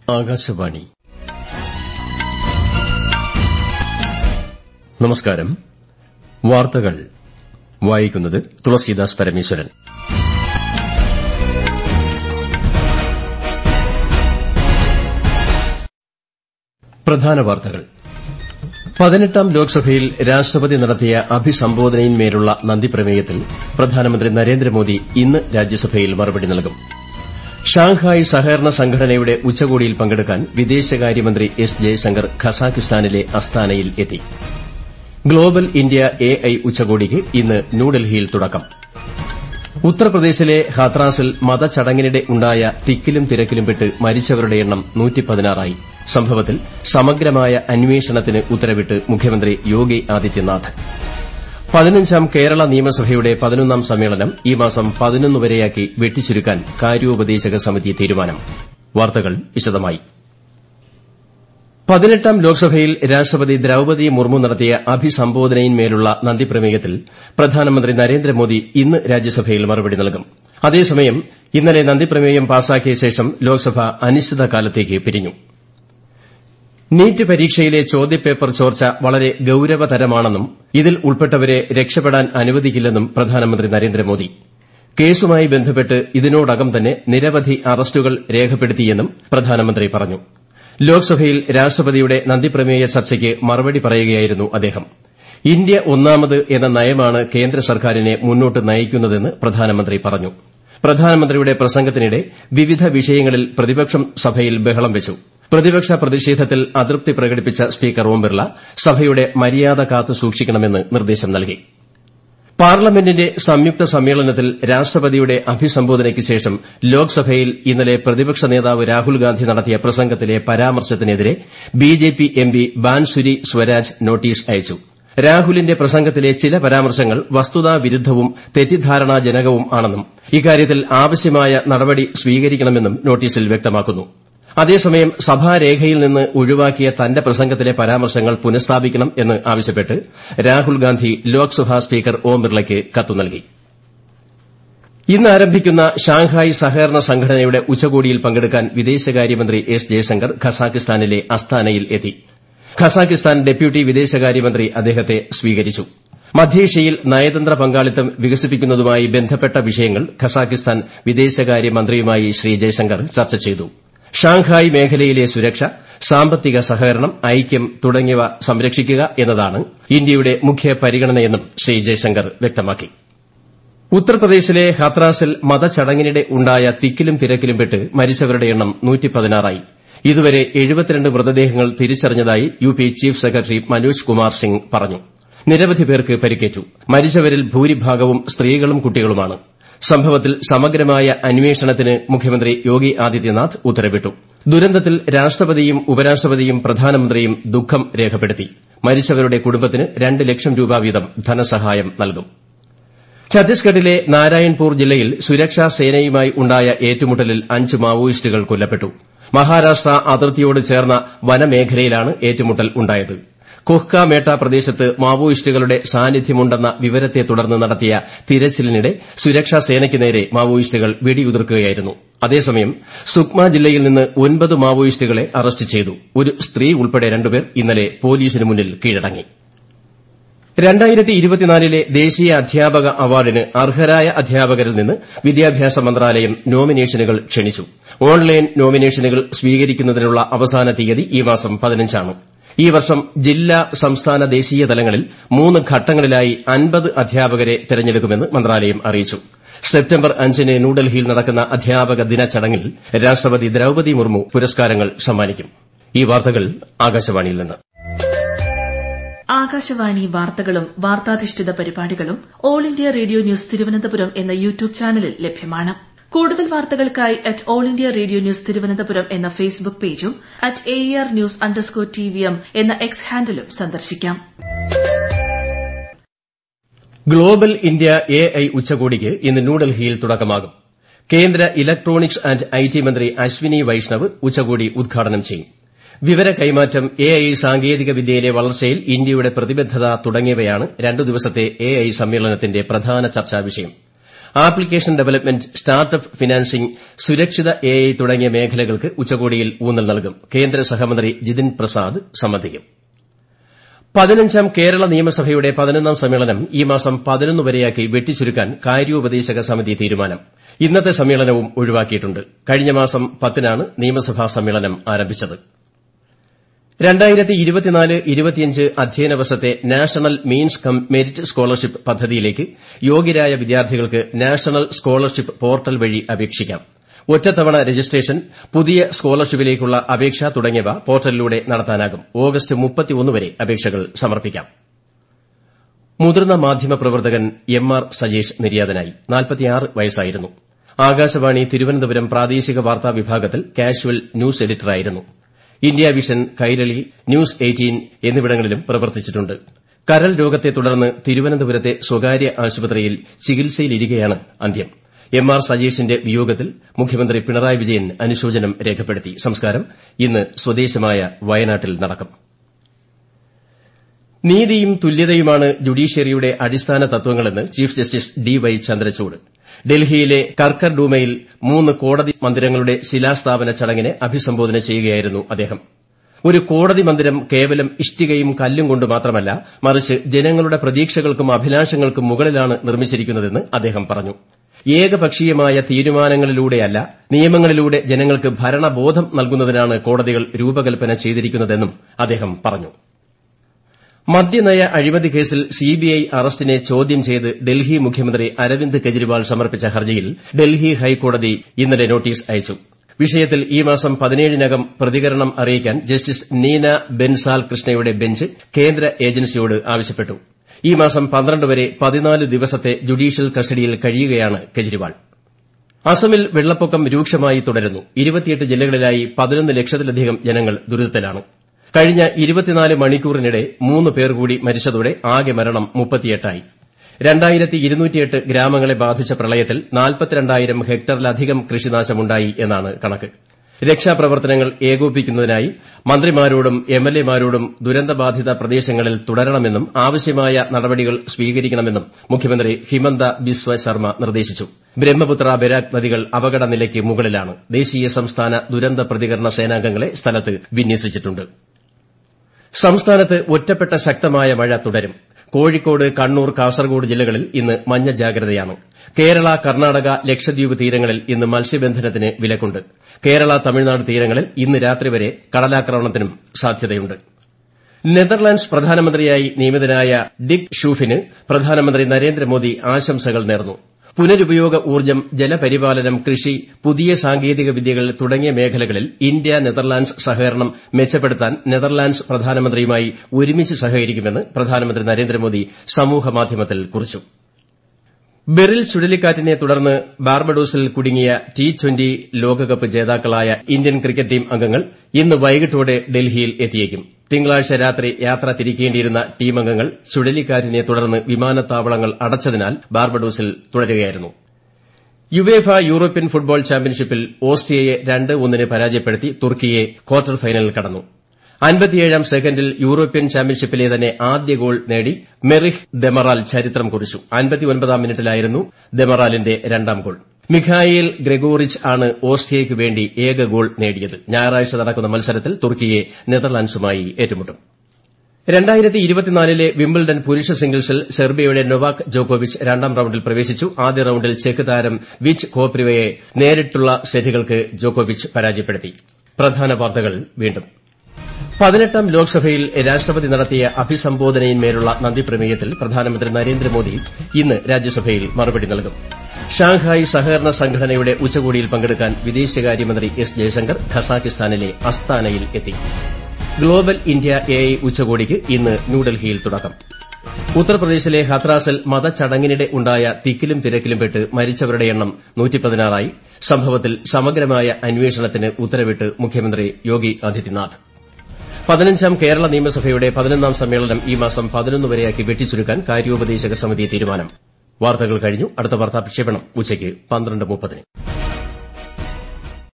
ആകാശവാണി. നമസ്കാരം. വാർത്തകൾ വായിക്കുന്നത് തുളസീദാസ് പരമേശ്വരൻ. പ്രധാന വാർത്തകൾ. 18ാം ലോക്സഭയിൽ രാഷ്ട്രപതി നടത്തിയ അഭിസംബോധനയിന്മേലുള്ള നന്ദിപ്രമേയത്തിൽ പ്രധാനമന്ത്രി നരേന്ദ്രമോദി ഇന്ന് രാജ്യസഭയിൽ മറുപടി നൽകും. ഷാങ്ഹായ് സഹകരണ സംഘടനയുടെ ഉച്ചകോടിയിൽ പങ്കെടുക്കാൻ വിദേശകാര്യമന്ത്രി എസ് ജയശങ്കർ ഖസാക്കിസ്ഥാനിലെ അസ്താനയിൽ എത്തി. ഗ്ലോബൽ ഇന്ത്യ എഐ ഉച്ചകോടിക്ക് ഇന്ന് ന്യൂഡൽഹിയിൽ തുടക്കം. ഉത്തർപ്രദേശിലെ ഹാത്രാസിൽ മതചടങ്ങിനിടെ ഉണ്ടായ തിക്കിലും തിരക്കിലും പെട്ട് മരിച്ചവരുടെ എണ്ണം 116 സംഭവത്തിൽ സമഗ്രമായ അന്വേഷണത്തിന് ഉത്തരവിട്ട് മുഖ്യമന്ത്രി യോഗി ആദിത്യനാഥ്. 15ാം കേരള നിയമസഭയുടെ 11ാം സമ്മേളനം ഈ മാസം 11 വരെയാക്കി വെട്ടിച്ചുരുക്കാൻ കാര്യോപദേശക സമിതി തീരുമാനം. വാർത്തകൾ വിശദമായി. 18ാം ലോക്സഭയിൽ രാഷ്ട്രപതി ദ്രൌപദി മുർമു നടത്തിയ അഭിസംബോധനയിന്മേലുള്ള നന്ദിപ്രമേയത്തിൽ പ്രധാനമന്ത്രി നരേന്ദ്രമോദി ഇന്ന് രാജ്യസഭയിൽ മറുപടി നൽകും. അതേസമയം ഇന്നലെ നന്ദിപ്രമേയം പാസാക്കിയ ശേഷം ലോക്സഭ അനിശ്ചിതകാലത്തേക്ക് പിരിഞ്ഞു. നീറ്റ് പരീക്ഷയിലെ ചോദ്യപേപ്പർ ചോർച്ച വളരെ ഗൌരവതരമാണെന്നും ഇതിൽ ഉൾപ്പെട്ടവരെ രക്ഷപ്പെടാൻ അനുവദിക്കില്ലെന്നും പ്രധാനമന്ത്രി നരേന്ദ്രമോദി. കേസുമായി ബന്ധപ്പെട്ട് ഇതിനോടകം തന്നെ നിരവധി അറസ്റ്റുകൾ രേഖപ്പെടുത്തിയെന്നും പ്രധാനമന്ത്രി പറഞ്ഞു. ലോക്സഭയിൽ രാഷ്ട്രപതിയുടെ നന്ദിപ്രമേയ ചർച്ചയ്ക്ക് മറുപടി പറയുകയായിരുന്നു അദ്ദേഹം. ഇന്ത്യ ഒന്നാമത് എന്ന നയമാണ് കേന്ദ്ര സർക്കാരിനെ മുന്നോട്ട് നയിക്കുന്നതെന്ന് പ്രധാനമന്ത്രി പറഞ്ഞു. പ്രധാനമന്ത്രിയുടെ പ്രസംഗത്തിനിടെ വിവിധ വിഷയങ്ങളിൽ പ്രതിപക്ഷം സഭയിൽ ബഹളം വെച്ചു. പ്രതിപക്ഷ പ്രതിഷേധത്തിൽ അതൃപ്തി പ്രകടിപ്പിച്ച സ്പീക്കർ ഓം ബിർള സഭയുടെ മര്യാദ കാത്തുസൂക്ഷിക്കണമെന്ന് നിർദ്ദേശം നൽകി. പാർലമെന്റിന്റെ സംയുക്ത സമ്മേളനത്തിൽ രാഷ്ട്രപതിയുടെ അഭിസംബോധനയ്ക്ക് ശേഷം ലോക്സഭയിൽ ഇന്നലെ പ്രതിപക്ഷ നേതാവ് രാഹുൽ ഗാന്ധി നടത്തിയ പ്രസംഗത്തിലെ പരാമർശത്തിനെതിരെ BJP MP Bansuri Swaraj notice അയച്ചു. രാഹുലിന്റെ പ്രസംഗത്തിലെ ചില പരാമർശങ്ങൾ വസ്തുതാവിരുദ്ധവും തെറ്റിദ്ധാരണാജനകവും ആണെന്നും ഇക്കാര്യത്തിൽ ആവശ്യമായ നടപടി സ്വീകരിക്കണമെന്നും നോട്ടീസിൽ വ്യക്തമാക്കുന്നു. അതേസമയം സഭാരേഖയിൽ നിന്ന് ഒഴിവാക്കിയ തന്റെ പ്രസംഗത്തിലെ പരാമർശങ്ങൾ പുനഃസ്ഥാപിക്കണം എന്ന് ആവശ്യപ്പെട്ട് രാഹുൽ ഗാന്ധി ലോക്സഭാ സ്പീക്കർ ഓം ബിർളയ്ക്ക് കത്ത് നൽകി. ഇന്ന് ആരംഭിക്കുന്ന ഷാങ്ഹായ് സഹകരണ സംഘടനയുടെ ഉച്ചകോടിയിൽ പങ്കെടുക്കാൻ വിദേശകാര്യമന്ത്രി എസ് ജയശങ്കർ ഖസാക്കിസ്ഥാനിലെ അസ്താനയിൽ എത്തി. ഖസാക്കിസ്ഥാൻ ഡെപ്യൂട്ടി വിദേശകാര്യമന്ത്രി അദ്ദേഹത്തെ സ്വീകരിച്ചു. മധ്യേഷ്യയിൽ നയതന്ത്ര പങ്കാളിത്തം വികസിപ്പിക്കുന്നതുമായി ബന്ധപ്പെട്ട വിഷയങ്ങൾ ഖസാക്കിസ്ഥാൻ വിദേശകാര്യമന്ത്രിയുമായി ശ്രീ ജയശങ്കർ ചർച്ച ചെയ്തു. ഷാങ്ഹായ് മേഖലയിലെ സുരക്ഷ, സാമ്പത്തിക സഹകരണം, ഐക്യം തുടങ്ങിയവ സംരക്ഷിക്കുക എന്നതാണ് ഇന്ത്യയുടെ മുഖ്യ പരിഗണനയെന്നും ശ്രീ ജയശങ്കർ വ്യക്തമാക്കി. ഉത്തർപ്രദേശിലെ ഹാത്രാസിൽ മതചടങ്ങിനിടെ ഉണ്ടായ തിക്കിലും തിരക്കിലും പെട്ട് മരിച്ചവരുടെ എണ്ണം 116 ഇതുവരെ 72 മൃതദേഹങ്ങൾ തിരിച്ചറിഞ്ഞതായി UP chief secretary Manoj Kumar Singh പറഞ്ഞു. നിരവധി പേർക്ക് പരിക്കേറ്റു. മരിച്ചവരിൽ ഭൂരിഭാഗവും സ്ത്രീകളും കുട്ടികളുമാണ്. സംഭവത്തിൽ സമഗ്രമായ അന്വേഷണത്തിന് മുഖ്യമന്ത്രി യോഗി ആദിത്യനാഥ് ഉത്തരവിട്ടു. ദുരന്തത്തിൽ രാഷ്ട്രപതിയും ഉപരാഷ്ട്രപതിയും പ്രധാനമന്ത്രിയും ദുഃഖം രേഖപ്പെടുത്തി. മരിച്ചവരുടെ കുടുംബത്തിന് 2 ലക്ഷം രൂപ വീതം ധനസഹായം നൽകും. ഛത്തീസ്ഗഡിലെ നാരായൺപൂർ ജില്ലയിൽ സുരക്ഷാ സേനയുമായി ഉണ്ടായ ഏറ്റുമുട്ടലിൽ 5 മാവോയിസ്റ്റുകൾ കൊല്ലപ്പെട്ടു. മഹാരാഷ്ട്ര അതിർത്തിയോട് ചേർന്ന വനമേഖലയിലാണ് ഏറ്റുമുട്ടൽ ഉണ്ടായത്. കൊഹ്ക മേട്ട പ്രദേശത്ത് മാവോയിസ്റ്റുകളുടെ സാന്നിധ്യമുണ്ടെന്ന വിവരത്തെ തുടർന്ന് നടത്തിയ തിരച്ചിലിനിടെ സുരക്ഷാ സേനയ്ക്ക് നേരെ മാവോയിസ്റ്റുകൾ വെടിയുതിർക്കുകയായിരുന്നു. അതേസമയം സുക്മ ജില്ലയിൽ നിന്ന് 9 മാവോയിസ്റ്റുകളെ അറസ്റ്റ് ചെയ്തു. ഒരു സ്ത്രീ ഉൾപ്പെടെ 2 പേർ ഇന്നലെ പോലീസിന് മുന്നിൽ കീഴടങ്ങി. 2024 ദേശീയ അധ്യാപക അവാർഡിന് അർഹരായ അധ്യാപകരിൽ നിന്ന് വിദ്യാഭ്യാസ മന്ത്രാലയം നോമിനേഷനുകൾ ക്ഷണിച്ചു. ഓൺലൈൻ നോമിനേഷനുകൾ സ്വീകരിക്കുന്നതിനുള്ള അവസാന തീയതി ഈ മാസം 15 ഈ വർഷം ജില്ലാ, സംസ്ഥാന, ദേശീയ തലങ്ങളിൽ 3 ഘട്ടങ്ങളിലായി 50 അധ്യാപകരെ തെരഞ്ഞെടുക്കുമെന്ന് മന്ത്രാലയം അറിയിച്ചു. സെപ്റ്റംബർ 5-ന് ന്യൂഡൽഹിയിൽ നടക്കുന്ന അധ്യാപക ദിന ചടങ്ങിൽ രാഷ്ട്രപതി ദ്രൌപദി മുർമു പുരസ്കാരങ്ങൾ സമ്മാനിക്കും. ഈ വാർത്തകൾ ആകാശവാണിയിൽ നിന്ന്. ആകാശവാണി വാർത്തകളും വാർത്താധിഷ്ഠിത പരിപാടികളും all India radio news Thiruvananthapuram എന്ന യൂട്യൂബ് ചാനലിൽ ലഭ്യമാണ്. കൂടുതൽ വാർത്തകൾക്കായി all India radio news Thiruvananthapuram എന്ന ഫേസ്ബുക്ക് പേജും @AER_News_TVM എന്ന എക്സ് ഹാൻഡിലും സന്ദർശിക്കാം. ഗ്ലോബൽ ഇന്ത്യ എഐ ഉച്ചകോടിക്ക് ഇന്ന് ന്യൂഡൽഹിയിൽ തുടക്കമാകും. കേന്ദ്ര ഇലക്ട്രോണിക്സ് ആന്റ് ഐടി മന്ത്രി അശ്വിനി വൈഷ്ണവ് ഉച്ചകോടി ഉദ്ഘാടനം ചെയ്യും. വിവര കൈമാറ്റം, എഐ സാങ്കേതിക വിദ്യയിലെ വളർച്ചയിൽ ഇന്ത്യയുടെ പ്രതിബദ്ധത തുടങ്ങിയവയാണ് 2 ദിവസത്തെ എഐ സമ്മേളനത്തിന്റെ പ്രധാന ചർച്ചാ വിഷയം. ആപ്ലിക്കേഷൻ ഡെവലപ്മെന്റ്, സ്റ്റാർട്ടപ്പ് ഫിനാൻസിംഗ്, സുരക്ഷിത AI തുടങ്ങിയ മേഖലകൾക്ക് ഉച്ചകോടിയിൽ ഊന്നൽ നൽകും. കേന്ദ്ര സഹമന്ത്രി ജിതിൻ പ്രസാദ് സംബന്ധിക്കും. 15ാം കേരള നിയമസഭയുടെ 11ാം സമ്മേളനം ഈ മാസം 11 വരെയാക്കി വെട്ടിച്ചുരുക്കാൻ കാര്യോപദേശക സമിതി തീരുമാനം. ഇന്നത്തെ സമ്മേളനവും ഒഴിവാക്കിയിട്ടുണ്ട്. കഴിഞ്ഞ മാസം 10-നാണ് നിയമസഭാ സമ്മേളനം ആരംഭിച്ചത്. 2024-25 അധ്യയന വർഷത്തെ national means cum merit scholarship പദ്ധതിയിലേക്ക് യോഗ്യരായ വിദ്യാർത്ഥികൾക്ക് നാഷണൽ സ്കോളർഷിപ്പ് പോർട്ടൽ വഴി അപേക്ഷിക്കാം. ഒറ്റത്തവണ രജിസ്ട്രേഷൻ, പുതിയ സ്കോളർഷിപ്പിലേക്കുള്ള അപേക്ഷ തുടങ്ങിയവ പോർട്ടലിലൂടെ നടത്താനാകും. ഓഗസ്റ്റ് 31 വരെ അപേക്ഷകൾ സമർപ്പിക്കാം. മുതിർന്ന മാധ്യമപ്രവർത്തകൻ MR സജീഷ് നിര്യാതനായി. 46 വയസ്സായിരുന്നു. ആകാശവാണി തിരുവനന്തപുരം പ്രാദേശിക വാർത്താ വിഭാഗത്തിൽ കാഷ്വൽ ന്യൂസ് എഡിറ്ററായിരുന്നു. ഇന്ത്യ വിഷൻ, കൈരളി, ന്യൂസ് 18 എന്നിവിടങ്ങളിലും പ്രവർത്തിച്ചിട്ടുണ്ട്. കരൾ രോഗത്തെ തുടർന്ന് തിരുവനന്തപുരത്തെ സ്വകാര്യ ആശുപത്രിയിൽ ചികിത്സയിലിരിക്കെയാണ് അന്ത്യം. MR സജീഷിന്റെ വിയോഗത്തിൽ മുഖ്യമന്ത്രി പിണറായി വിജയൻ അനുശോചനം രേഖപ്പെടുത്തി. സംസ്കാരം ഇന്ന് സ്വദേശമായ വയനാട്ടിൽ നടക്കും. നീതിയും തുല്യതയുമാണ് ജുഡീഷ്യറിയുടെ അടിസ്ഥാന തത്വങ്ങളെന്ന് ചീഫ് ജസ്റ്റിസ് DY ചന്ദ്രചൂഡ്. ഡൽഹിയിലെ കർക്കർഡൂമയിൽ 3 കോടതി മന്ദിരങ്ങളുടെ ശിലാസ്ഥാപന ചടങ്ങിനെ അഭിസംബോധന ചെയ്യുകയായിരുന്നു അദ്ദേഹം. ഒരു കോടതി മന്ദിരം കേവലം ഇഷ്ടികയും കല്ലും കൊണ്ട് മാത്രമല്ല, മറിച്ച് ജനങ്ങളുടെ പ്രതീക്ഷകൾക്കും അഭിലാഷങ്ങൾക്കും മുകളിലാണ് നിർമ്മിച്ചിരിക്കുന്നതെന്ന് അദ്ദേഹം പറഞ്ഞു. ഏകപക്ഷീയമായ തീരുമാനങ്ങളിലൂടെയല്ല, നിയമങ്ങളിലൂടെ ജനങ്ങൾക്ക് ഭരണബോധം നൽകുന്നതിനാണ് കോടതികൾ രൂപകൽപ്പന ചെയ്തിരിക്കുന്നതെന്നും അദ്ദേഹം പറഞ്ഞു. മദ്യനയ അഴിമതി കേസിൽ CBI അറസ്റ്റിനെ ചോദ്യം ചെയ്ത് ഡൽഹി മുഖ്യമന്ത്രി അരവിന്ദ് കെജ്രിവാൾ സമർപ്പിച്ച ഹർജിയിൽ ഡൽഹി ഹൈക്കോടതി ഇന്നലെ നോട്ടീസ് അയച്ചു. വിഷയത്തിൽ ഈ മാസം 17-നകം പ്രതികരണം അറിയിക്കാൻ ജസ്റ്റിസ് നീന ബെൻസാൽ കൃഷ്ണയുടെ ബെഞ്ച് കേന്ദ്ര ഏജൻസിയോട് ആവശ്യപ്പെട്ടു. ഈ മാസം 12 വരെ 14 ദിവസത്തെ ജുഡീഷ്യൽ കസ്റ്റഡിയിൽ കഴിയുകയാണ് കെജ്രിവാൾ. അസമിൽ വെള്ളപ്പൊക്കം രൂക്ഷമായി തുടരുന്നു. 28 ജില്ലകളിലായി 11 ലക്ഷത്തിലധികം ജനങ്ങൾ ദുരിതത്തിലാണ്. കഴിഞ്ഞ 24 മണിക്കൂറിനിടെ 3 പേർ കൂടി മരിച്ചതോടെ ആകെ മരണം 38ആയി. 2208 ഗ്രാമങ്ങളെ ബാധിച്ച പ്രളയത്തിൽ 42,000 ഹെക്ടറിലധികം കൃഷിനാശമുണ്ടായി എന്നാണ് കണക്ക്. രക്ഷാപ്രവർത്തനങ്ങൾ ഏകോപിപ്പിക്കുന്നതിനായി മന്ത്രിമാരോടും MLAമാരോടും ദുരന്തബാധിത പ്രദേശങ്ങളിൽ തുടരണമെന്നും ആവശ്യമായ നടപടികൾ സ്വീകരിക്കണമെന്നും മുഖ്യമന്ത്രി ഹിമന്ത ബിസ്വ ശർമ്മ നിർദ്ദേശിച്ചു. ബ്രഹ്മപുത്ര, ബരാക് നദികൾ അപകടനിലയ്ക്ക് മുകളിലാണ്. ദേശീയ സംസ്ഥാന ദുരന്ത പ്രതികരണ സേനാംഗങ്ങളെ സ്ഥലത്ത് വിന്യസിച്ചിട്ടുണ്ട്. സംസ്ഥാനത്ത് ഒറ്റപ്പെട്ട ശക്തമായ മഴ തുടരും. കോഴിക്കോട്, കണ്ണൂർ, കാസർഗോഡ് ജില്ലകളിൽ ഇന്ന് മഞ്ഞ ജാഗ്രതയാണ്. കേരള, കർണാടക, ലക്ഷദ്വീപ് തീരങ്ങളിൽ ഇന്ന് മത്സ്യബന്ധനത്തിന് വിലക്കുണ്ട്. കേരള, തമിഴ്നാട് തീരങ്ങളിൽ ഇന്ന് രാത്രി വരെ കടലാക്രമണത്തിനും സാധ്യതയുണ്ട്. നെതർലാൻഡ്സ് പ്രധാനമന്ത്രിയായി നിയമിതനായ ഡിക് ഷൂഫിന് പ്രധാനമന്ത്രി നരേന്ദ്രമോദി ആശംസകൾ നേർന്നു. പുനരുപയോഗ ഊർജ്ജം, ജലപരിപാലനം, കൃഷി, പുതിയ സാങ്കേതിക വിദ്യകൾ തുടങ്ങിയ മേഖലകളിൽ ഇന്ത്യ നെതർലാൻഡ്സ് സഹകരണം മെച്ചപ്പെടുത്താൻ നെതർലാൻഡ്സ് പ്രധാനമന്ത്രിയുമായി ഒരുമിച്ച് സഹകരിക്കുമെന്ന് പ്രധാനമന്ത്രി നരേന്ദ്രമോദി സമൂഹമാധ്യമത്തിൽ കുറിച്ചു. ബെറിൽ ചുഴലിക്കാറ്റിനെ തുടർന്ന് ബാർബഡോസിൽ കുടുങ്ങിയ T20 ലോകകപ്പ് ജേതാക്കളായ ഇന്ത്യൻ ക്രിക്കറ്റ് ടീം അംഗങ്ങൾ ഇന്ന് വൈകിട്ടോടെ ഡൽഹിയിൽ എത്തിയേക്കും. തിങ്കളാഴ്ച രാത്രി യാത്ര തിരിക്കേണ്ടിയിരുന്ന ടീമംഗങ്ങൾ ചുഴലിക്കാറ്റിനെ തുടർന്ന് വിമാനത്താവളങ്ങൾ അടച്ചതിനാൽ ബാർബഡോസിൽ തുടരുകയായിരുന്നു. യുവേഫ യൂറോപ്യൻ ഫുട്ബോൾ ചാമ്പ്യൻഷിപ്പിൽ ഓസ്ട്രിയയെ 2-1 പരാജയപ്പെടുത്തി തുർക്കിയെ ക്വാർട്ടർ ഫൈനലിൽ കടന്നു. 57ാം സെക്കൻഡിൽ യൂറോപ്യൻ ചാമ്പ്യൻഷിപ്പിലെ തന്നെ ആദ്യ ഗോൾ നേടി മെറിഹ് ദെമറാൽ ചരിത്രം കുറിച്ചു. 59ാം മിനിറ്റിലായിരുന്നു ദെമറാലിന്റെ രണ്ടാം ഗോൾ. മിഖായേൽ ഗ്രെഗോറിച്ച് ആണ് ഓസ്ട്രിയയ്ക്ക് വേണ്ടി ഏക ഗോൾ നേടിയത്. ഞായറാഴ്ച നടക്കുന്ന മത്സരത്തിൽ തുർക്കിയെ നെതർലാൻഡ്സുമായി ഏറ്റുമുട്ടും. 2024 വിംബിൾഡൺ പുരുഷ സിംഗിൾസിൽ സെർബിയയുടെ നൊവാക് ജോക്കോവിച്ച് രണ്ടാം റൌണ്ടിൽ പ്രവേശിച്ചു. ആദ്യ റൌണ്ടിൽ ചെക്ക് താരം വിച്ച് കോപ്രിവയെ നേരിട്ടുള്ള സെറ്റുകൾക്ക് ജോക്കോവിച്ച് പരാജയപ്പെടുത്തി. പ്രധാന വാർത്തകൾ വീണ്ടും. 18ാം ലോക്സഭയിൽ രാഷ്ട്രപതി നടത്തിയ അഭിസംബോധനയിന്മേലുള്ള നന്ദിപ്രമേയത്തിൽ പ്രധാനമന്ത്രി നരേന്ദ്രമോദി ഇന്ന് രാജ്യസഭയിൽ മറുപടി നൽകും. ഷാങ്ഹായ് സഹകരണ സംഘടനയുടെ ഉച്ചകോടിയിൽ പങ്കെടുക്കാൻ വിദേശകാര്യമന്ത്രി S. ജയശങ്കർ ഖസാക്കിസ്ഥാനിലെ അസ്താനയിൽ എത്തി. ഗ്ലോബൽ ഇന്ത്യ AI ഉച്ചകോടിക്ക് ഇന്ന് ന്യൂഡൽഹിയിൽ തുടക്കം. ഉത്തർപ്രദേശിലെ ഹത്രാസിൽ മതചടങ്ങിനിടെ ഉണ്ടായ തിക്കിലും തിരക്കിലും പെട്ട് മരിച്ചവരുടെ എണ്ണം 116ആയി. സംഭവത്തിൽ സമഗ്രമായ അന്വേഷണത്തിന് ഉത്തരവിട്ട് മുഖ്യമന്ത്രി യോഗി ആദിത്യനാഥ്. 15ാം കേരള നിയമസഭയുടെ 11ാം സമ്മേളനം ഈ മാസം 11 വരെയാക്കി വെട്ടിച്ചുരുക്കാൻ കാര്യോപദേശക സമിതി തീരുമാനം. വാർത്തകൾ കഴിഞ്ഞു. അടുത്ത വാർത്താ പ്രക്ഷേപണം ഉച്ചയ്ക്ക് 12:30.